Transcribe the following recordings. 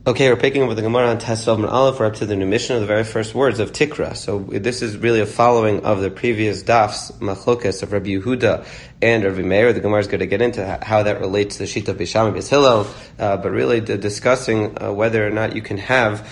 Okay, we're picking up with the Gemara on Tesvav and Aleph. We're up to the new mission of the very first words of Tikra. So this is really a following of the previous dafs, Machlokes of Rabbi Yehuda and Rabbi Meir. The Gemara is going to get into how that relates to the Shita of Beis Shammai Beis Hillel, but really discussing whether or not you can have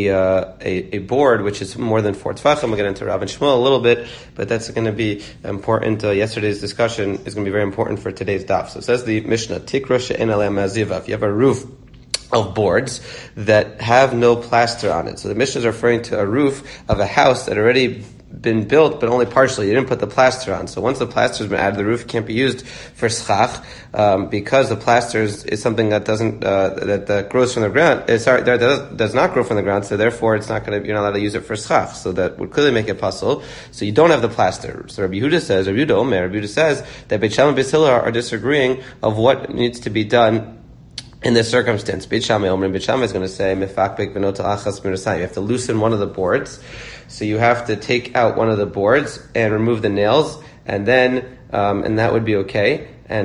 a board which is more than 4 tefachim. We'll get into Rav and Shmuel a little bit, but that's going to be important. Yesterday's discussion is going to be very important for today's daf. So it says the Mishnah, Tikra she'en alei maziva. If you have a roof of boards that have no plaster on it. So the Mishnah is referring to a roof of a house that already been built, but only partially. You didn't put the plaster on. So once the plaster has been added, the roof can't be used for schach, because the plaster is something that doesn't, that grows from the ground. That does not grow from the ground. So therefore, you're not allowed to use it for schach. So that would clearly make it possible. So you don't have the plaster. So Rabbi Yehuda says that Beit Shammai and Beis Hillel are disagreeing of what needs to be done in this circumstance. Beit Shammai is going to say, Mefakbek v'notel achas mirasayim. You have to loosen one of the boards. So you have to take out one of the boards and remove the nails, and then, and that would be okay. And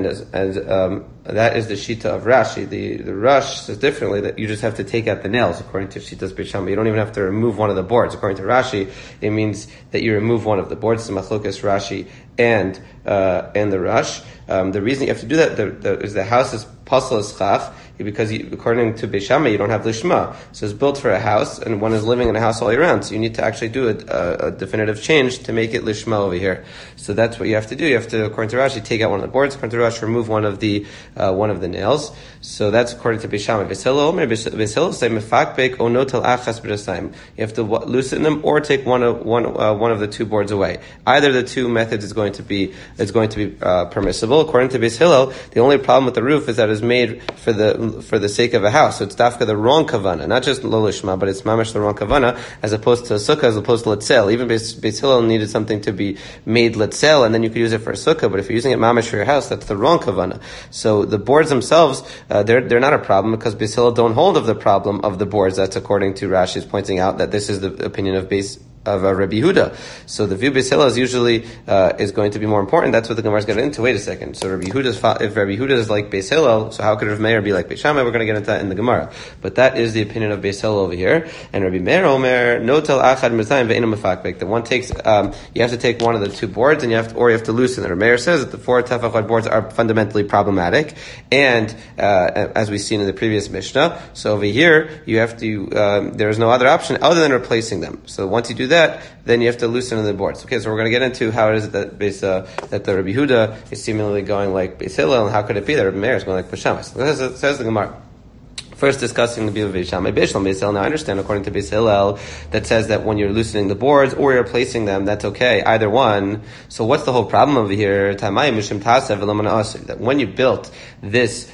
that is the Shita of Rashi. The Rush says differently, that you just have to take out the nails, according to Shita's Beit Shammai. You don't even have to remove one of the boards. According to Rashi, it means that you remove one of the boards, the Machlokes Rashi and the Rush. The reason you have to do that is the house is pasal schach, because according to Beis Shammai, you don't have lishma. So it's built for a house, and one is living in a house all year round. So you need to actually do a definitive change to make it lishma over here. So that's what you have to do. You have to, according to Rashi, take out one of the boards. According to Rashi, remove one of the nails. So that's according to Beis Shammai. Beis Hillel say mefakbek o notel achas b'rasayim. You have to loosen them or take one of the two boards away. Either of the two methods is going to be permissible. According to Beis Hillel, the only problem with the roof is that it's made for the sake of a house. So it's dafka the wrong kavana, not just lo lishma, but it's mamash the wrong kavana, as opposed to a sukkah, as opposed to letzel. Even Beis Hillel needed something to be made letzel, and then you could use it for a sukkah. But if you're using it mamash for your house, that's the wrong kavana. So the boards themselves, they're not a problem, because Beis Hillel don't hold of the problem of the boards. That's according to Rashi, is pointing out that this is the opinion of Rabbi Yehuda. So the view Beis Hillel is usually is going to be more important. That's what the Gemara is going to get into. Wait a second. So if Rabbi Yehuda is like Beis Hillel, so how could Rav Meir be like Beis Shammai? We're going to get into that in the Gemara. But that is the opinion of Beis Hillel over here. And Rabbi Meir Omer notel achad mirzayim ve'inu mefakbek. The one takes you have to take one of the two boards, and you have to loosen it. Rabbi Meir says that the 4 tefachot boards are fundamentally problematic, and as we've seen in the previous Mishnah. So over here you have to there is no other option other than replacing them. So once you do that, then you have to loosen the boards. Okay, so we're going to get into how it is that the Rabbi Yehuda is seemingly going like Beis Hillel, and how could it be that Rabbi Meir is going like Beis Shammai? So says the Gemara. First discussing the view of Beis Shammai, Beis Hillel. Now I understand, according to Beis Hillel, that says that when you're loosening the boards or you're replacing them, that's okay, either one. So what's the whole problem over here? That when you built this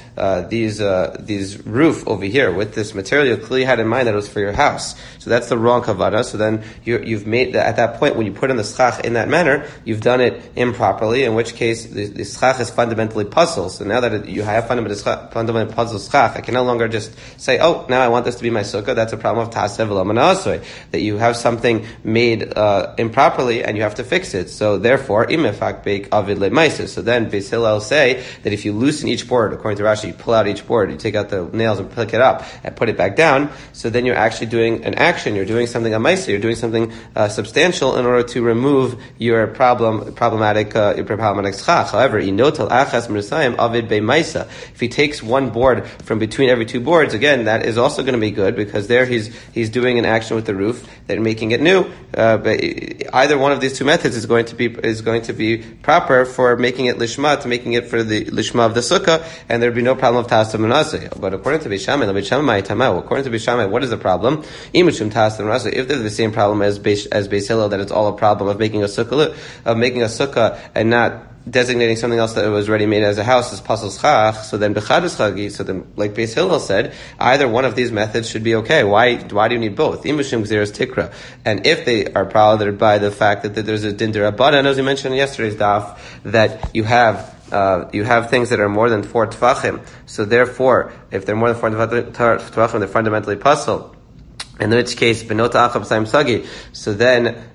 these roof over here with this material, you clearly had in mind that it was for your house. So that's the wrong kavana. So then you've made that, at that point when you put in the schach in that manner, you've done it improperly, in which case the schach is fundamentally puzzle. So now that you have fundamentally puzzle schach, I can no longer just say, oh, now I want this to be my sukkah. That's a problem of tasev v'lo manasoi, that you have something made improperly and you have to fix it. So therefore, imefak beik avid le'maises. So then Beis Hillel say that if you loosen each board, according to Rashi, you pull out each board, you take out the nails and pick it up and put it back down. So then you're actually doing an action. You're doing something amaisa. You're doing something substantial in order to remove your problematic schach. However, inotel achas mirsayim avid be'maisa. If he takes one board from between every two boards, again, that is also going to be good, because there he's doing an action with the roof that making it new. But either one of these two methods is going to be proper for making it lishma, to making it for the lishma of the sukkah, and there'd be no problem of tasam manaseh. But according to Beis Shammai, what is the problem? If there's the same problem as Beis Hillel, that it's all a problem of making a sukkah and not designating something else that was already made as a house as pasal schach, so then bechadus chagi, so then like Beis Hillel said, either one of these methods should be okay. Why do you need both? Imushim gzeras tikra. And if they are bothered by the fact that there's a din d'Rabbanan, as we mentioned in yesterday's daf, that you have things that are more than 4 tefachim. So therefore, if they're more than 4 tefachim, they're fundamentally puzzle. In which case, benota achab saim sagi. So then,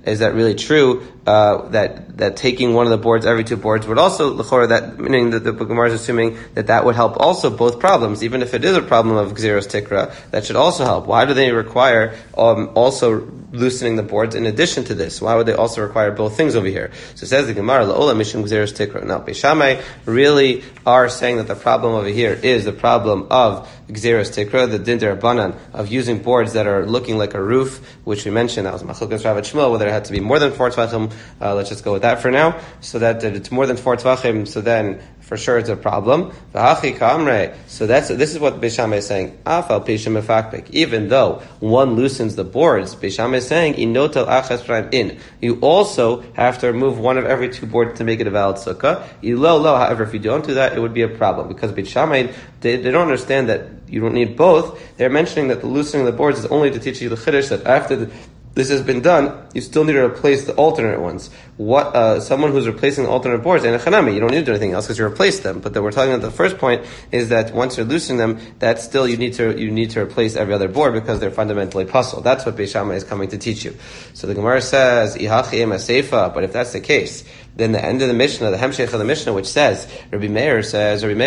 is that really true, that taking one of the boards, every two boards, would also, that meaning that the Gemara is assuming that would help also both problems, even if it is a problem of Gzeros Tikra, that should also help. Why do they require also loosening the boards in addition to this? Why would they also require both things over here? So it says the Gemara, La'ola Mishum Gzeros Tikra. Now, Beis Shammai really are saying that the problem over here is the problem of Gzeros Tikra, the Din Derabanan, of using boards that are looking like a roof, which we mentioned, that was Machlokas Rav and Shmuel, whether it had to be more than 4 Tvachim. Let's just go with that for now. So that it's more than 4 Tvachim, so then for sure it's a problem. So this is what Beis Shammai is saying. Even though one loosens the boards, Beis Shammai is saying, you also have to remove one of every two boards to make it a valid sukkah. However, if you don't do that, it would be a problem. Because Beis Shammai, they don't understand that you don't need both. They're mentioning that the loosening of the boards is only to teach you the chiddush that after this has been done, you still need to replace the alternate ones. Someone who's replacing the alternate boards, and a chanami, you don't need to do anything else because you replaced them. But then we're talking about the first point is that once you're loosening them, that's still you need to replace every other board because they're fundamentally puzzle. That's what Beis Shammai is coming to teach you. So the Gemara says, but if that's the case, then the end of the Mishnah, the Hemshech of the Mishnah, which says, Rabbi Meir says that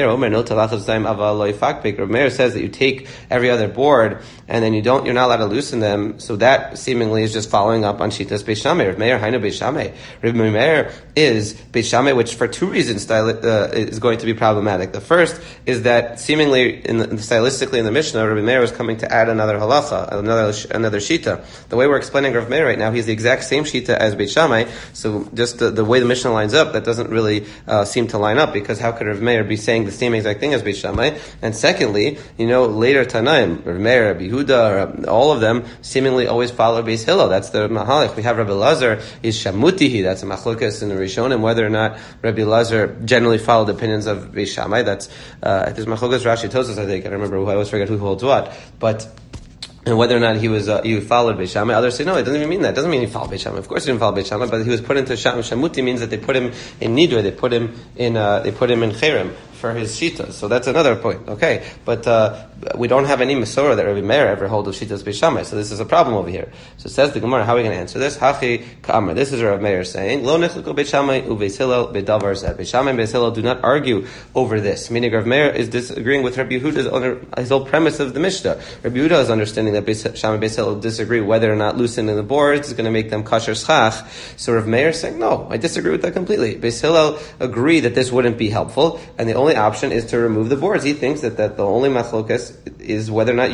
you take every other board and then you're not allowed to loosen them. So that seemingly is just following up on Shitas Beis Shammai. Rabbi Meir, Hainu Beis Shammai. Rabbi Meir is Beis Shammai, which for two reasons is going to be problematic. The first is that seemingly stylistically in the Mishnah, Rabbi Meir is coming to add another halacha, another Shita. The way we're explaining Rabbi Meir right now, he's the exact same Shita as Beis Shammai. So just the way the Mishnah lines up, that doesn't really seem to line up, because how could Rav Meir be saying the same exact thing as Beis Shammai? And secondly, later Tanaim, Rav Meir, Rabbi Yehuda, all of them seemingly always follow Beis Hillel. That's the Mahalik. We have Rabbi Lazar is Shamutihi. That's a machlokas in the Rishonim, whether or not Rabbi Lazar generally followed the opinions of Beis Shammai. That's there's machlokas Rashi Tosas, I think. I don't remember. I always forget who holds what, but. And whether or not he followed Beis Shammai, others say no, it doesn't even mean that. It doesn't mean he followed Beis Shammai. Of course he didn't follow Beis Shammai, but he was put into Shamuti means that they put him in Nidre, they put him in Cherem for his Shita. So that's another point. Okay, but we don't have any Masorah that Rabbi Meir ever hold of Shitas Beis Shammai. So this is a problem over here. So it says the Gemara, how are we going to answer this? Hachi Ka'amar. This is Rabbi Meir saying, Lo nechluko Beis Shammai u'Beis Hillel bedavar zeh. Beis Shammai and Beis Hillel do not argue over this. Meaning Rabbi Meir is disagreeing with Rabbi Yehuda's his whole premise of the Mishnah. Rabbi Yehuda is understanding that Beis Shammai and Beis Hillel disagree whether or not loosening the boards is going to make them kasher schach. So Rabbi Meir is saying, no, I disagree with that completely. Beis Hillel agree that this wouldn't be helpful, and the only option is to remove the boards. He thinks that the only machlokas is whether or not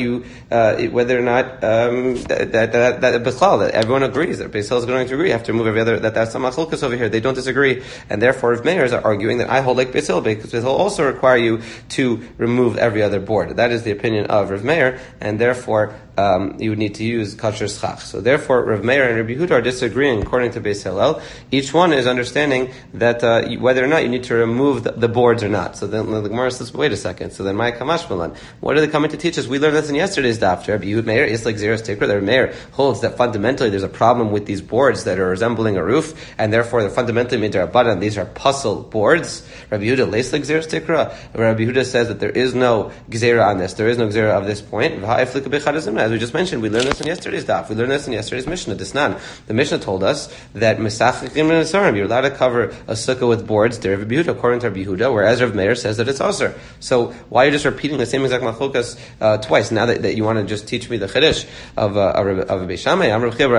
that everyone agrees that Beis Hillel is going to agree. You have to remove every other. That's the machlokas over here. They don't disagree, and therefore, Rav Meir is arguing that I hold like Beis Hillel, because Beis Hillel also require you to remove every other board. That is the opinion of Rav Meir, and therefore you would need to use kasher schach. So therefore, Rav Meir and Rabbi Yehuda are disagreeing according to Beis Hillel. Each one is understanding that whether or not you need to remove the boards or not. So then the Gemara says, wait a second. So then, my kamash malan, what are they coming to teach us? We learned this in yesterday's daf. Rabbi Yehuda Meir is like Zeros Tikra. Rabbi Meir holds that fundamentally there's a problem with these boards that are resembling a roof, and therefore they're fundamentally midrabanan. These are puzzle boards. Rabbi Yehuda lays like Zeros Tikra. Rabbi Yehuda says that there is no gzera on this. There is no gzera of this point. As we just mentioned, we learned this in yesterday's daf. We learned this in yesterday's Mishnah. Disnan. The Mishnah told us that you're allowed to cover a sukkah with boards, Rabbi Yehuda, according to Rabbi Yehuda, whereas Rav Meir says that it's aser. So why are you just repeating the same exact machlokas twice? Now that you want to just teach me the chiddush of Beis Shammai,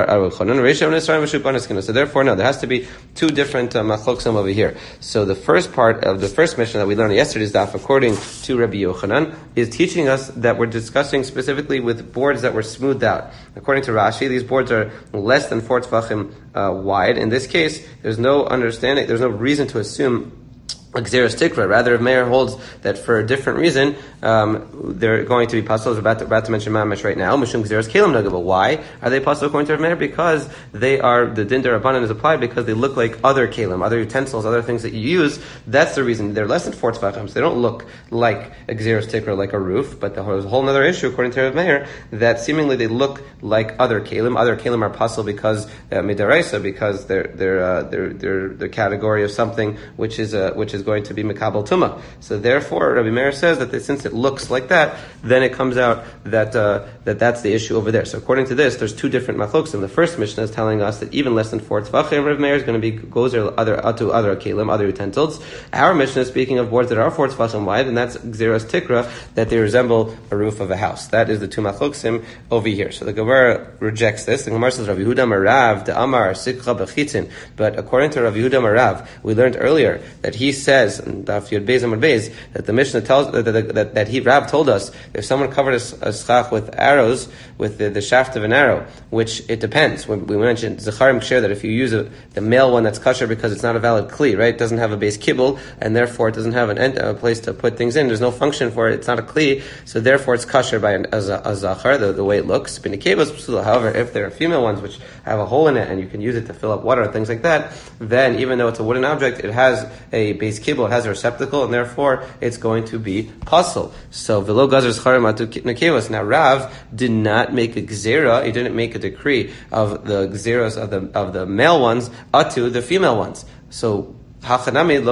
so therefore, no, there has to be two different machlokim over here. So the first part of the first Mishnah that we learned in yesterday's daf, according to Rabbi Yochanan, is teaching us that we're discussing specifically with boards that were smoothed out. According to Rashi, these boards are less than 4 tefachim wide. In this case, there's no reason to assume a Gzeros Tikra. Rather, if Meir holds that for a different reason, they're going to be puzzles. We're about to mention Mamash right now. Mishum Gzeros Kalim Nagah. But why are they puzzles according to Rav Meir? Because they are, the Din Derabanan is applied because they look like other Kalim, other utensils, other things that you use. That's the reason. They're less than 4 tefachim. So they don't look like a Gzeros Tikra, like a roof. But there's a whole other issue according to Rav Meir that seemingly they look like other Kalim. Other Kalim are puzzle because midaraisa, because they're the category of something which is a is going to be Mekabel Tuma. So therefore, Rabbi Meir says that since it looks like that, then it comes out that that's the issue over there. So according to this, there's two different machlokas. The first Mishnah is telling us that even less than 4 tvachim, Rabbi Meir is going to be gozer to other kelim, other utensils. Our Mishnah is speaking of boards that are 4 tvachim wide, and that's Gzeras Tikra, that they resemble a roof of a house. That is the two machlokim over here. So the Gemara rejects this. The Gemara says, Rav Yehuda Marav, the Amar, Sikha Bechitin. But according to Rav Yehuda Marav, we learned earlier that he says, Daf Yud Beis Amud Beis, that the Mishnah tells, that Rav told us, if someone covered a schach with arrows, with the shaft of an arrow, which it depends. When we mentioned Zacharim Kshir, that if you use the male one, that's kosher because it's not a valid kli, right? It doesn't have a base kibble, and therefore it doesn't have a place to put things in. There's no function for it. It's not a kli, so therefore it's kosher by a zachar, the way it looks. However, if there are female ones which have a hole in it and you can use it to fill up water and things like that, then even though it's a wooden object, it has a base kibble, it has a receptacle, and therefore it's going to be puzzle. So velo gazer zcharim atu nekevos. Now Rav did not make a gzera, he didn't make a decree of the gzeras of the male ones atu the female ones. So so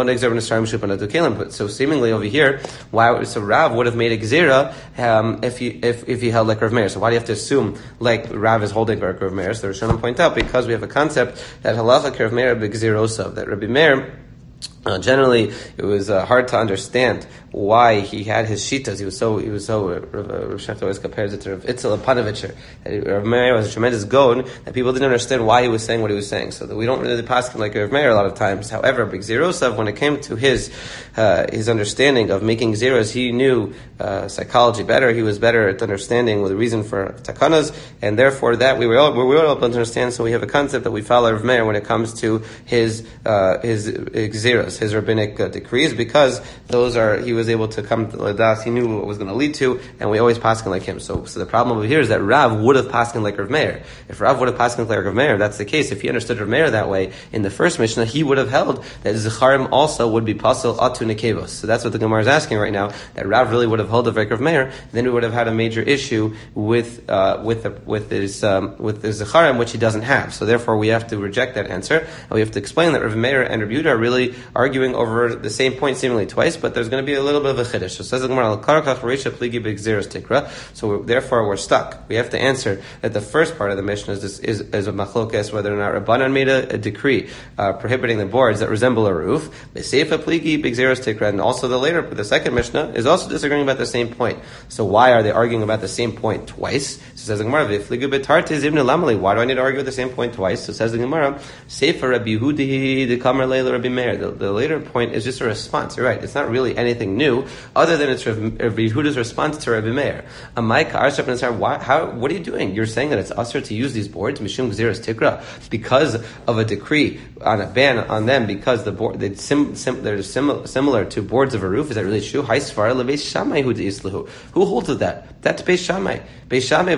seemingly over here, so Rav would have made a gzera if he held like Rav Meir. So why do you have to assume like Rav is holding like Rav Meir? So the Rishonim point out, because we have a concept that halacha Rav Meir b'gzerosav, that Rabbi Meir generally, it was hard to understand why he had his shitas. He was so. Rav Shefter always compares it to Rav Itzel Panovitcher. Rav Meir was a tremendous gon that people didn't understand why he was saying what he was saying. So that we don't really pass him like Rav Meir a lot of times. However, Big Zerosav, when it came to his understanding of making zeros, he knew psychology better. He was better at understanding the reason for takanas, and therefore that we were all able to understand. So we have a concept that we follow Rav Meir when it comes to his zeros, his rabbinic decrees, because he was able to come to Ladas, he knew what it was going to lead to, and we always paskin like him. So the problem over here is that Rav would have paskin like Rav Meir. If Rav would have paskin like Rav Meir, that's the case. If he understood Rav Meir that way, in the first Mishnah, he would have held that Zecharim also would be pasal atu nekevos. So that's what the Gemara is asking right now, that Rav really would have held the Rav Meir, then we would have had a major issue with his Zecharim, which he doesn't have. So therefore we have to reject that answer, and we have to explain that Rav Meir and Rav Yehuda are really arguing over the same point seemingly twice, but there's going to be a little bit of a chiddush. So says the Gemara, so therefore we're stuck. We have to answer that the first part of the Mishnah is a machlokes whether or not Rabbanan made a decree prohibiting the boards that resemble a roof. And also the second Mishnah is also disagreeing about the same point. So why are they arguing about the same point twice? So says the Gemara, why do I need to argue with the same point twice? So says the Gemara, the later point is just a response. You're right. It's not really anything new, other than it's Rabbi Yehuda's response to Rabbi Meir. What are you doing? You're saying that it's usher to use these boards, mishum gzeras tikra, because of a decree on a ban on them, because the board they're similar to boards of a roof. Is that really true? Who holds with that? That's Beis Shammai. Beis Shammai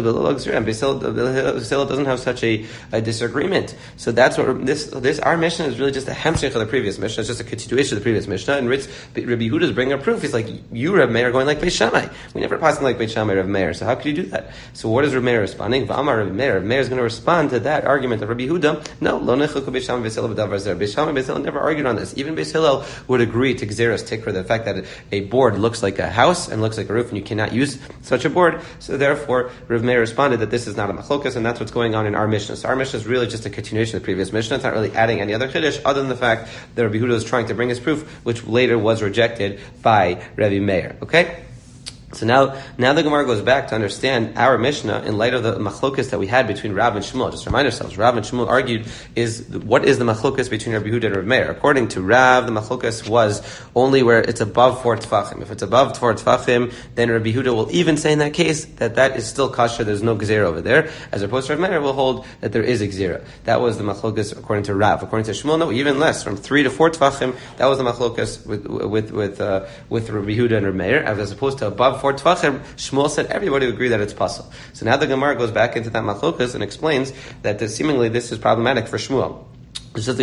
doesn't have such a disagreement. So that's what this our mission is really just a hemshech of the previous Mishnah. It's just a continuation of the previous Mishnah. And Rabbi Yehuda is bringing a proof. He's like, you, Rav Meir, are going like Beis Shammai. We never passed like Beis Shammai, Rav Meir. So how could you do that? So what is Rav Meir responding? V'amar Rav Meir. Rav Meir is going to respond to that argument of Rabbi Yehuda. No, lo nechuku Beis Shammai Beis Hillel b'davar zer. Beis Shammai Beis Hillel never argued on this. Even Beis Hillel would agree to gzeras tikra, the fact that a board looks like a house and looks like a roof, and you cannot use such a board. So therefore, Rav Meir responded that this is not a machlokas, and that's what's going on in our Mishnah. So our Mishnah is really just a continuation of the previous Mishnah. It's not really adding any other chiddush, other than the fact that Rabbi Yehuda is trying to bring his proof, which later was rejected by Rabbi Meir. Okay? So now the Gemara goes back to understand our Mishnah in light of the machlokas that we had between Rav and Shmuel. Just remind ourselves, Rav and Shmuel argued what is the machlokas between Rabbi Yehuda and Rabbi Meir. According to Rav, the machlokas was only where it's above 4 tefachim. If it's above 4 tefachim, then Rabbi Yehuda will even say in that case that is still kasher, there's no gzera over there, as opposed to Rabbi Meir will hold that there is a gzera. That was the machlokas according to Rav. According to Shmuel, no, even less, from 3 to 4 tefachim, that was the machlokas with Rabbi Yehuda and Rabbi Meir, as opposed to above 4 tefachim, Shmuel said everybody would agree that it's possible. So now the Gemara goes back into that machlokas and explains that seemingly this is problematic for Shmuel. So this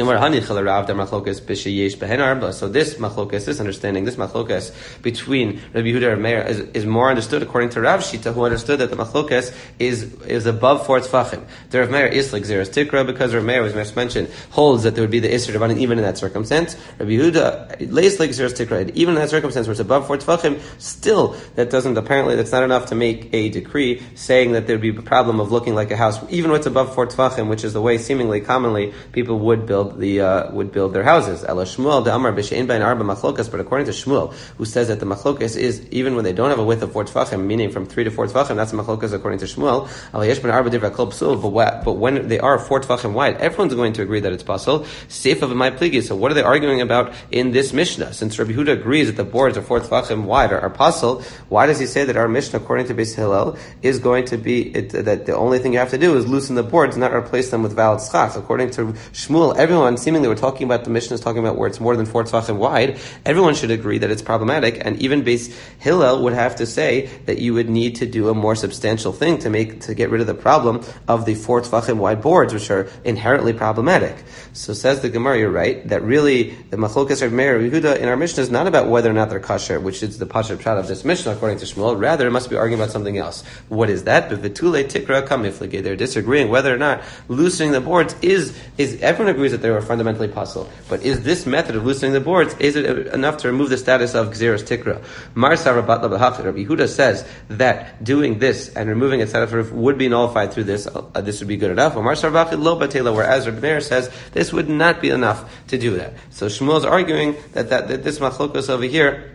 machlokes, this understanding, this machlokes between Rabbi Yehuda and Rabbi Meir is more understood according to Rav Shita, who understood that the machlokes is above 4 tefachim. The Rabbi Meir is like Zeres Tikra, because Rabbi Meir, as mentioned, holds that there would be the Isser Rabbanan even in that circumstance. Rabbi Yehuda lays like Zeres Tikra, and even in that circumstance where it's above 4 tefachim, still that's not enough to make a decree saying that there would be a problem of looking like a house, even when it's above 4 tefachim, which is the way seemingly commonly people would build their houses. Ela Shmuel de Amar b'she'ein bein arba machlokas, but according to Shmuel, who says that the machlokas is even when they don't have a width of 4 tefachim, meaning from 3 to 4 tefachim, that's machlokas according to Shmuel. Ela yesh ben arba divrei kol psul, but when they are 4 tefachim wide, everyone's going to agree that it's pasul. Seif of my pligi. So what are they arguing about in this Mishnah? Since Rabbi Yehuda agrees that the boards of 4 tefachim wide are pasul, why does he say that our Mishnah, according to Beis Hillel, is going to be that the only thing you have to do is loosen the boards, not replace them with valid schach? According to Shmuel, everyone, seemingly we're talking about, the Mishnah is talking about where it's more than 4 tefachim wide, everyone should agree that it's problematic, and even Beis Hillel would have to say that you would need to do a more substantial thing to get rid of the problem of the 4 tefachim wide boards, which are inherently problematic. So says the Gemara, you're right, that really the machlokas of Meir and Yehuda in our Mishnah is not about whether or not they're kosher, which is the pasha pshat of this Mishnah according to Shmuel. Rather, it must be arguing about something else. What is that? B'vitule tikra kamiflige. They're disagreeing whether or not loosening the boards is everyone agrees that they are fundamentally possible. But is this method of loosening the boards, is it enough to remove the status of Gzeros Tikra? Mar Sarabat Labahach, Rabbi Yehuda says that doing this and removing its status would be nullified through this. This would be good enough. Mar Sarabat Lo Batela, whereas Rabbi Meir says this would not be enough to do that. So Shmuel's arguing that this machlokos over here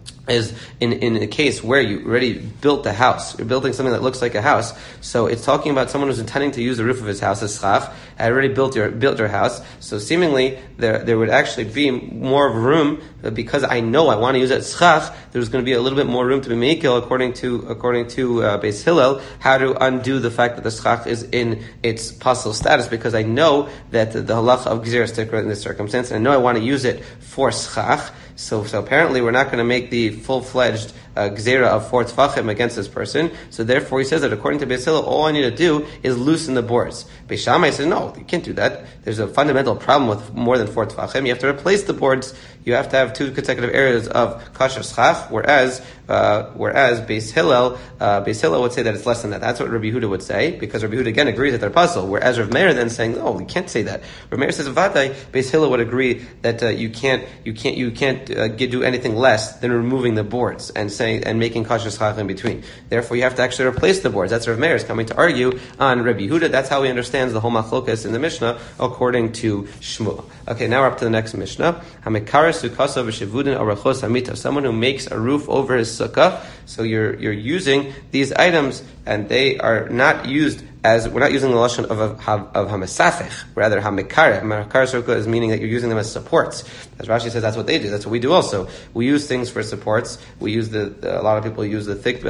is in a case where you already built the house, you're building something that looks like a house. So it's talking about someone who's intending to use the roof of his house as schach. I already built your house. So seemingly there would actually be more of room, because I know I want to use it as schach. There's going to be a little bit more room to be mekil according to Beis Hillel, how to undo the fact that the schach is in its pasul status, because I know that the halacha of gzeras tikra in this circumstance, and I know I want to use it for schach. So apparently we're not going to make the full-fledged gzera of 4 tefachim against this person. So therefore he says that according to Beis Hillel, all I need to do is loosen the boards. Beis Shammai says, no, you can't do that. There's a fundamental problem with more than 4 tefachim. You have to replace the boards. You have to have 2 consecutive areas of kasher schach, whereas Beis Hillel would say that it's less than that. That's what Rabbi Yehuda would say, because Rabbi Yehuda again agrees that they're puzzle. Whereas Rav Meir then saying, oh, you can't say that. Rav Meir says, Vadai, Beis Hillel would agree that you can't do anything less than removing the boards and making kasher schach in between. Therefore, you have to actually replace the boards. That's Rav Meir is coming to argue on Rabbi Yehuda. That's how he understands the whole machlokas in the Mishnah according to Shmuel. Okay, now we're up to the next Mishnah. Someone who makes a roof over his sukkah. So you're using these items, and they are not used as, we're not using the lashon of hamesafech, rather hamekar. Hamekar sukkah is meaning that you're using them as supports. As Rashi says, that's what they do. That's what we do also. We use things for supports. We use a lot of people use the thick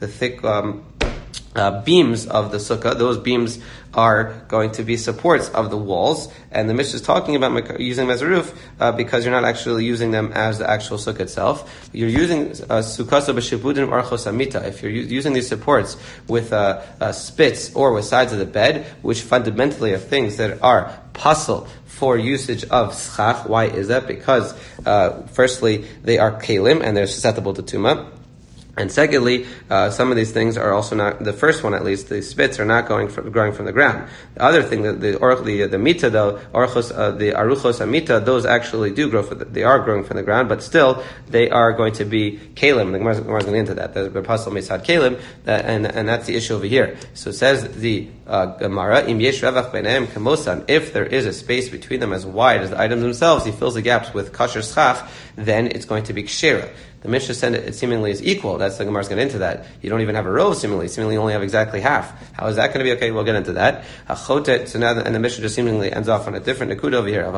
beams of the sukkah. Those beams are going to be supports of the walls, and the Mishnah is talking about using them as a roof because you're not actually using them as the actual sukkah itself. You're using sukkasa b'shibudin archos amita. If you're using these supports with spits or with sides of the bed, which fundamentally are things that are pasul for usage of schach. Why is that? Because firstly, they are kalim and they're susceptible to tumah. And secondly, some of these things are also not, the first one at least, the spits are not growing from the ground. The other thing, the mita, the aruchos amita, those actually do grow they are growing from the ground, but still, they are going to be kalim. The Gemara is going to get into that. The apostle mesad kalim, and that's the issue over here. So it says the Gemara, im yesh ravach b'neim kamosan, if there is a space between them as wide as the items themselves, he fills the gaps with kasher schach, then it's going to be kshera. The Mishnah said it seemingly is equal. That's the Gemara's going into that. You don't even have a row seemingly. Seemingly you only have exactly half. How is that going to be? Okay, we'll get into that. So now, and the Mishnah just seemingly ends off on a different nakuda over here.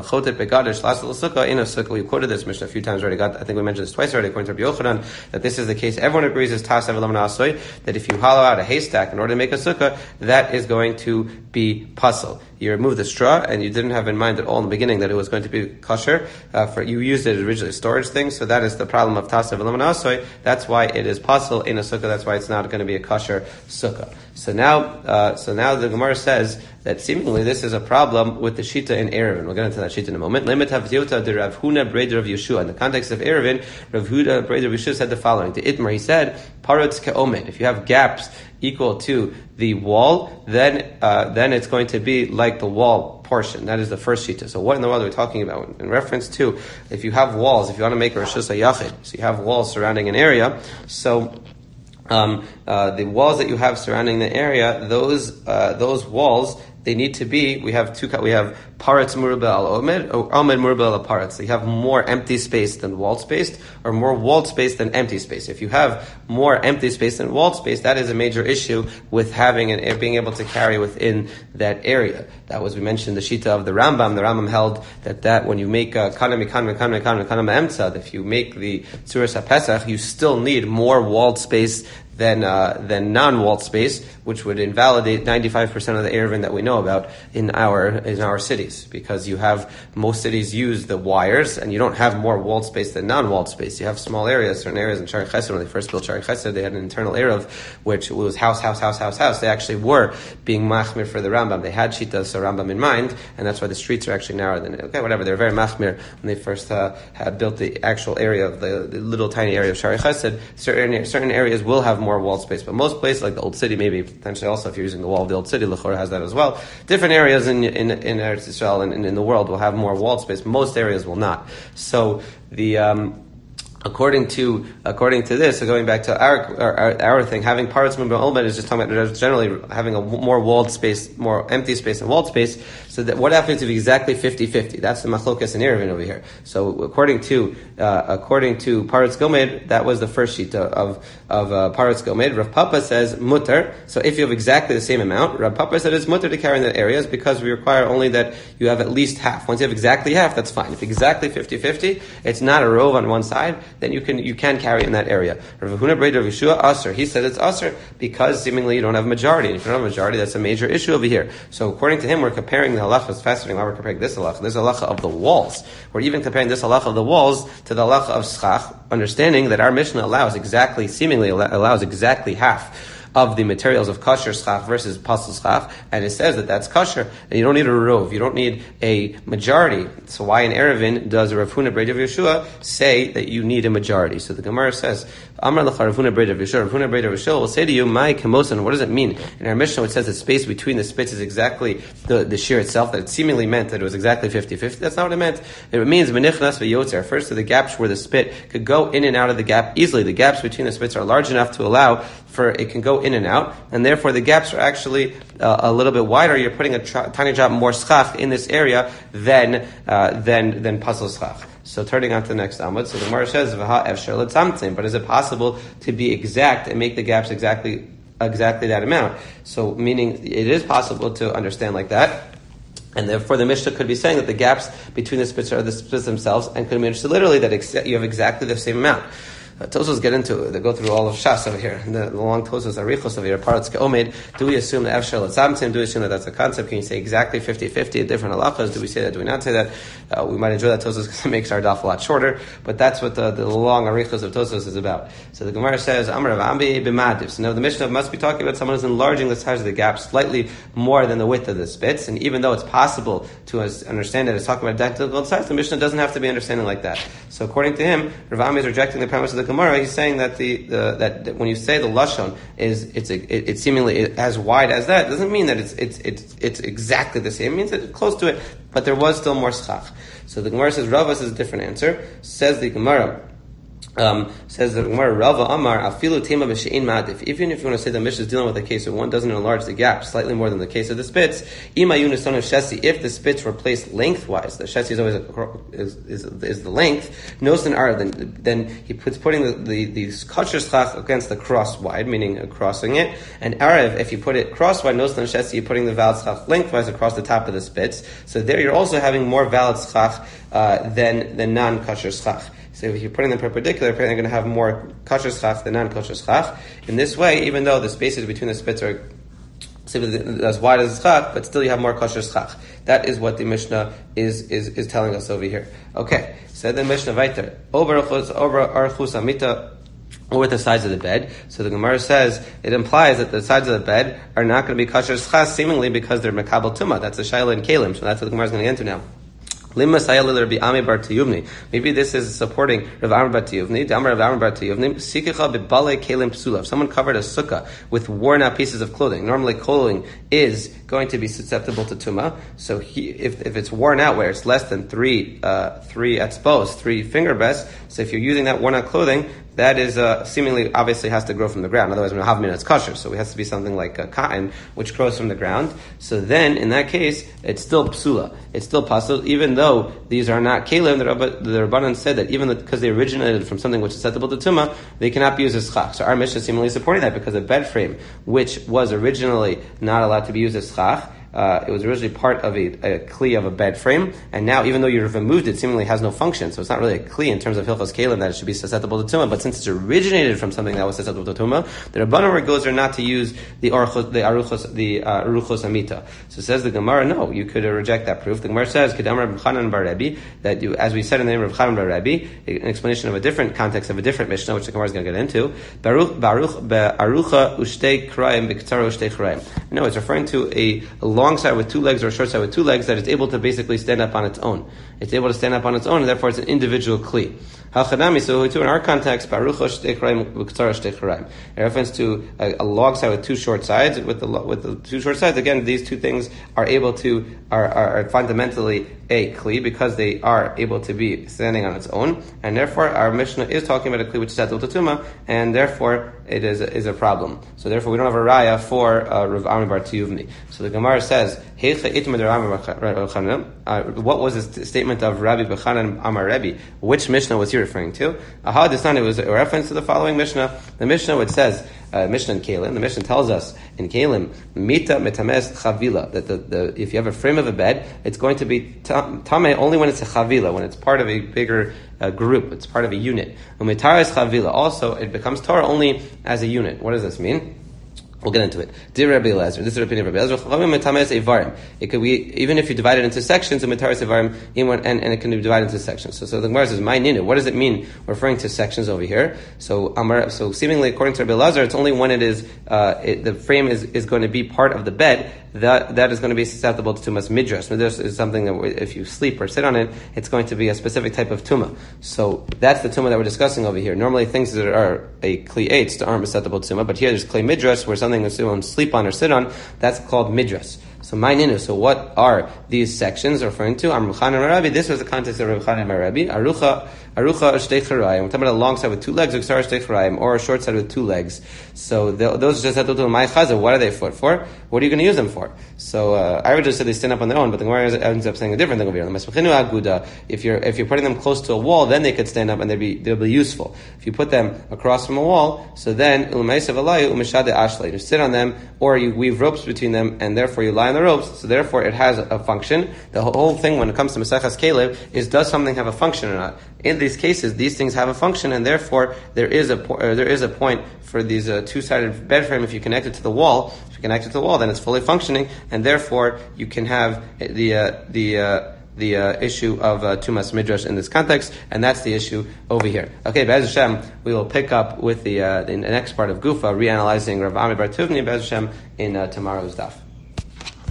We quoted this Mishnah a few times already. I think we mentioned this twice already, according to Rabbi Yochanan, that this is the case. Everyone agrees is tas evelam na'asoy, that if you hollow out a haystack in order to make a sukkah, that is going to be pasul. You remove the straw, and you didn't have in mind at all in the beginning that it was going to be kosher. You used it originally as storage thing, so that is the problem of tas That's why it is possible in a sukkah. That's why it's not going to be a kosher sukkah. So now the Gemara says that seemingly this is a problem with the shita in Erevin. We'll get into that shita in a moment. Limit havdiota de Rav Huna Breder of Yeshua. In the context of Erevin, Rav Huna Breder of Yeshua said the following: to Itmar, he said, "Parutz ke'omed." If you have gaps equal to the wall, then it's going to be like the wall portion. That is the first shita. So what in the world are we talking about? In reference to, if you have walls, if you want to make a Rishus HaYachid, so you have walls surrounding an area, so the walls that you have surrounding the area, those walls, they need to be, we have paretz murba al omed, or omed murba al paretz. So you have more empty space than walled space, or more walled space than empty space. If you have more empty space than walled space, that is a major issue with having and being able to carry within that area. That was, we mentioned the shita of the Rambam. The Rambam held that when you make kana emtza, if you make the tzuras HaPesach, you still need more walled space than non-walled space, which would invalidate 95% of the Erevin that we know about in our cities, because most cities use the wires, and you don't have more walled space than non-walled space. You have small areas, certain areas in Shari Chesed. When they first built Shari Chesed, they had an internal Erev, which was house. They actually were being machmir for the Rambam. They had Shitas Rambam in mind, and that's why the streets are actually narrower than it. Okay, whatever. They were very machmir when they first had built the actual area of the little tiny area of Shari Chesed. Certain areas will have more walled space, but most places, like the Old City, maybe potentially also if you're using the wall of the Old City, Lechora has that as well. Different areas in Eretz Yisrael and in the world will have more walled space. Most areas will not. So the According to this, so going back to our thing, having paretz murba al omed is just talking about generally having a more walled space, more empty space than walled space. So that what happens if exactly 50-50? That's the machlokas in Erevin over here. So according to paretz gomed, that was the first sheet of paretz gomed. Rav Papa says mutter. So if you have exactly the same amount, Rav Papa said it's mutter to carry in that areas because we require only that you have at least half. Once you have exactly half, that's fine. If exactly 50-50, it's not a rove on one side, then you can carry in that area. Rav Huna Breder of Yeshua Aser. He said it's Aser because seemingly you don't have a majority. And if you don't have a majority, that's a major issue over here. So according to him, we're comparing the halacha. It's fascinating why we're comparing this halacha. This halacha of the walls. We're even comparing this halacha of the walls to the halacha of schach, understanding that our Mishnah seemingly allows exactly half of the materials of kosher schach versus pasul schach, and it says that that's kosher, and you don't need a rov, you don't need a majority. So why in Erevin does Rav Huna Breder of Yeshua say that you need a majority? So the Gemara says, Amar lecha Rav Huna Breder of Yeshua, Rav Huna Breder of Yeshua will say to you, my kemosan, what does it mean? In our Mishnah it says the space between the spits is exactly the shear itself, that it seemingly meant that it was exactly 50-50. That's not what it meant. It means menichnas v'yotzer, refers to the gaps where the spit could go in and out of the gap easily. The gaps between the spits are large enough to allow for it can go in and out, and therefore the gaps are actually a little bit wider. You're putting a tiny drop more schach in this area than pasul schach. So turning on to the next Amud, so the Gemara says, "V'ha efshar l'tzamtzim," but is it possible to be exact and make the gaps exactly that amount? So meaning it is possible to understand like that. And therefore, the Mishnah could be saying that the gaps between the spits are the spits themselves, and could be understood literally that you have exactly the same amount. Tosos get into it. They go through all of Shas over here. The long Tosos Arichos over here. Paretz ke'omed. Do we assume that Efshar l'tzamtzim? Do we assume that that's a concept? Can you say exactly 50-50 at different halachas? Do we say that? Do we not say that? We might enjoy that Tosos because it makes our daf a lot shorter. But that's what the long Arichos of Tosos is about. So the Gemara says, Amar Rav Ambi b'madiv. So now the Mishnah must be talking about someone who's enlarging the size of the gap slightly more than the width of the spits. And even though it's possible to understand that it's talking about identical size, the Mishnah doesn't have to be understanding like that. So according to him, Rav Ambi is rejecting the premise of the Gemara. He's saying that that when you say the lashon is it's seemingly as wide as that, doesn't mean that it's exactly the same. It means that it's close to it, but there was still more schach. So the Gemara says Rava says a different answer. Says the Gemara. Says the Gemara, Rava Amar, Afilu Tema B'She'in Ma'adif. Even if you want to say the Mishnah is dealing with a case where one doesn't enlarge the gap slightly more than the case of the spits, Ima Yunisonu Shesi, if the spits were placed lengthwise, the Shesi is always is the length, Nosan Ar, then he putting the kosher schach against the cross-wide, meaning crossing it, and Arev, if you put it cross-wide, Nosan Shesi, you're putting the valid schach lengthwise across the top of the spits, so there you're also having more valid schach than non-kosher schach. So if you're putting them perpendicular, they're going to have more kosher schach than non-kosher schach. In this way, even though the spaces between the spits are as wide as schach, but still you have more kosher schach. That is what the Mishnah is telling us over here. Okay, said the Mishnah weiter. Over archus amita, or with the sides of the bed. So the Gemara says it implies that the sides of the bed are not going to be kosher schach, seemingly because they're mekabel tumah. That's the shaila in kalim. So that's what the Gemara is going to get into now. Maybe this is supporting Rav Amar bar Tiyuvni. If someone covered a sukkah with worn out pieces of clothing, normally clothing is going to be susceptible to tumah. So if it's worn out, where it's less than three etzbos, 3 finger breadths, so if you're using that worn out clothing, that is seemingly obviously has to grow from the ground. Otherwise, we're going to have it's kosher. So it has to be something like cotton, which grows from the ground. So then, in that case, it's still psula. It's still possible, even though these are not kelim. The Rabbanan said that even because they originated from something which is susceptible to tumah, they cannot be used as schach. So our Mishnah is seemingly supporting that, because a bed frame, which was originally not allowed to be used as schach, it was originally part of a kli of a bed frame, and now even though you've removed it, seemingly has no function. So it's not really a kli in terms of hilchos kelim that it should be susceptible to tumah. But since it's originated from something that was susceptible to tumah, the Rabbanan goes are not to use the aruchos amita. So says the Gemara, no, you could reject that proof. The Gemara says Kedam Reb Chanan bar Rebbe, that you, as we said in the name of Chanan bar Rebbe, an explanation of a different context of a different Mishnah, which the Gemara is going to get into. Baruch arucha ushtei kraim b'ktsara ushtei kraim. No, it's referring to a long side with 2 legs or a short side with 2 legs that is able to basically stand up on its own. It's able to stand up on its own, and therefore it's an individual kli. Hachadami, so in our context, Baruch Shtei Charaim B'Ktsara Shtei Charaim. In reference to a long side with 2 short sides, with the 2 short sides, again, these 2 things are able to, are fundamentally a kli, because they are able to be standing on its own, and therefore our Mishnah is talking about a kli which is settled to tumah, and therefore it is a problem. So therefore we don't have a raya for Rav Amar bar Tiyuvni. So the Gemara says, what was the statement of Rabbi B'chanan Amar Rebbe? Which Mishnah was he referring to? Aha, this time it was a reference to the following Mishnah. The Mishnah which says, Mishnah in Kalim, the Mishnah tells us in Kalim, mita metames chavila, that if you have a frame of a bed, it's going to be tameh only when it's a chavila, when it's part of a bigger group, it's part of a unit. Umitaris chavila, also it becomes Torah only as a unit. What does this mean? We'll get into it. Dear Rabbi Elazar, this is the opinion of Rabbi Elazar. It could be, even if you divide it into sections, and it can be divided into sections. So the Gemara says, "My ninu." What does it mean? We're referring to sections over here. So seemingly, according to Rabbi Elazar, it's only when it is the frame is going to be part of the bed that is going to be susceptible to tumas midras. Midras is something that if you sleep or sit on it, it's going to be a specific type of tumah. So that's the tumah that we're discussing over here. Normally, things that are a kli eitz aren't susceptible to tumah, but here there's kli midras, where something that someone sleep on or sit on, that's called midras. So my ninu. So what are these sections referring to? Amar Chanan Rabbi. This was the context of Rav Chanan Rabbi. Arucha shtei charayim. We're talking about a long side with 2 legs, or shtei charayim, or a short side with 2 legs. So those just have to do my chaza. What are they for? What are you going to use them for? So I would just say they stand up on their own, but the Gemara ends up saying a different thing over here. If you're putting them close to a wall, then they could stand up and they'll be useful. If you put them across from a wall, so then you sit on them, or you weave ropes between them, and therefore you lie on the ropes. So therefore it has a function. The whole thing when it comes to Maseches Kelev is, does something have a function or not? In these cases, these things have a function, and therefore there is a point for these 2-sided bed frame. If you connect it to the wall, then it's fully functioning, and therefore you can have the issue of tumas midrash in this context, and that's the issue over here. Okay, Be'ez Hashem, we will pick up with the next part of Gufa, reanalyzing Rav Amar bar Tiyuvni, Be'ez Hashem, in tomorrow's daf.